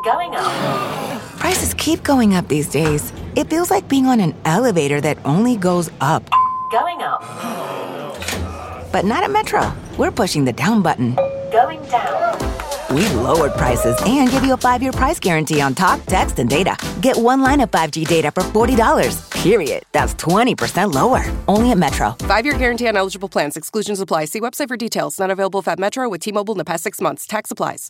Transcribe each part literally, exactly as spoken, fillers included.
Going up. Prices keep going up these days. It feels like being on an elevator that only goes up. Going up. But not at Metro. We're pushing the down button. Going down. We've lowered prices and give you a five-year price guarantee on talk, text, and data. Get one line of five G data for forty dollars. Period. That's twenty percent lower. Only at Metro. Five-year guarantee on eligible plans. Exclusions apply. See website for details. Not available at Metro with T-Mobile in the past six months. Tax applies.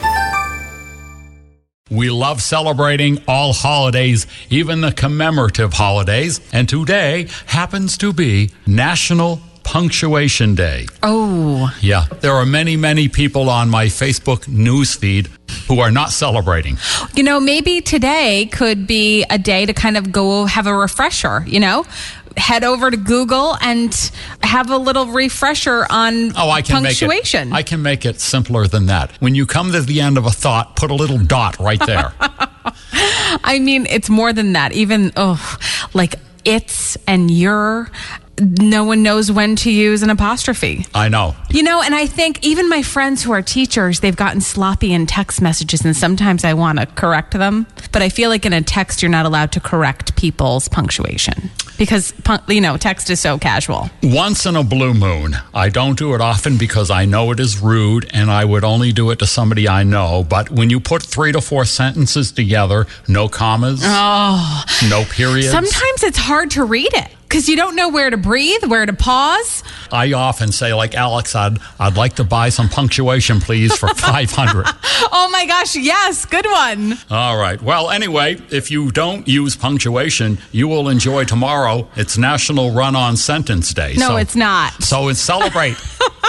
We love celebrating all holidays, even the commemorative holidays. And today happens to be National Punctuation Day. Oh. Yeah, there are many, many people on my Facebook newsfeed who are not celebrating. You know, maybe today could be a day to kind of go have a refresher, you know? Head over to Google and have a little refresher on oh, I can punctuation. Make it, I can make it simpler than that. When you come to the end of a thought, put a little dot right there. I mean, it's more than that. Even, oh, like it's and your. No one knows when to use an apostrophe. I know. You know, and I think even my friends who are teachers, they've gotten sloppy in text messages, and sometimes I want to correct them. But I feel like in a text, you're not allowed to correct people's punctuation because, you know, text is so casual. Once in a blue moon. I don't do it often because I know it is rude, and I would only do it to somebody I know. But when you put three to four sentences together, no commas, oh, no periods. Sometimes it's hard to read it. Because you don't know where to breathe, where to pause. I often say, like, Alex, I'd, I'd like to buy some punctuation, please, for five hundred dollars. Oh, my gosh. Yes. Good one. All right. Well, anyway, if you don't use punctuation, you will enjoy tomorrow. It's National Run-On Sentence Day. No, so, it's not. So it's celebrate.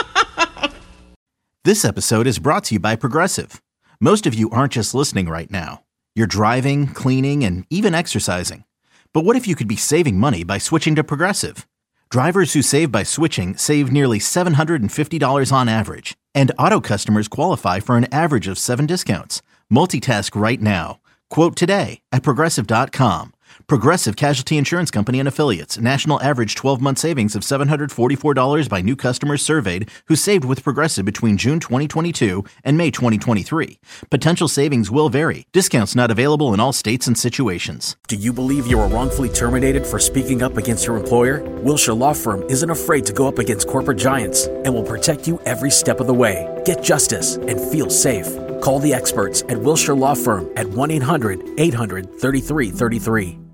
This episode is brought to you by Progressive. Most of you aren't just listening right now. You're driving, cleaning, and even exercising. But what if you could be saving money by switching to Progressive? Drivers who save by switching save nearly seven hundred fifty dollars on average. And auto customers qualify for an average of seven discounts. Multitask right now. Quote today at Progressive dot com. Progressive Casualty Insurance Company and Affiliates. National average twelve-month savings of seven hundred forty-four dollars by new customers surveyed who saved with Progressive between June twenty twenty-two and May twenty twenty-three. Potential savings will vary. Discounts not available in all states and situations. Do you believe you were wrongfully terminated for speaking up against your employer? Wilshire Law Firm isn't afraid to go up against corporate giants and will protect you every step of the way. Get justice and feel safe. Call the experts at Wilshire Law Firm at one eight hundred eight hundred thirty-three thirty-three.